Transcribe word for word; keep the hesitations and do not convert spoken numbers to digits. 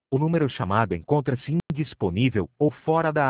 O número chamado encontra-se indisponível ou fora da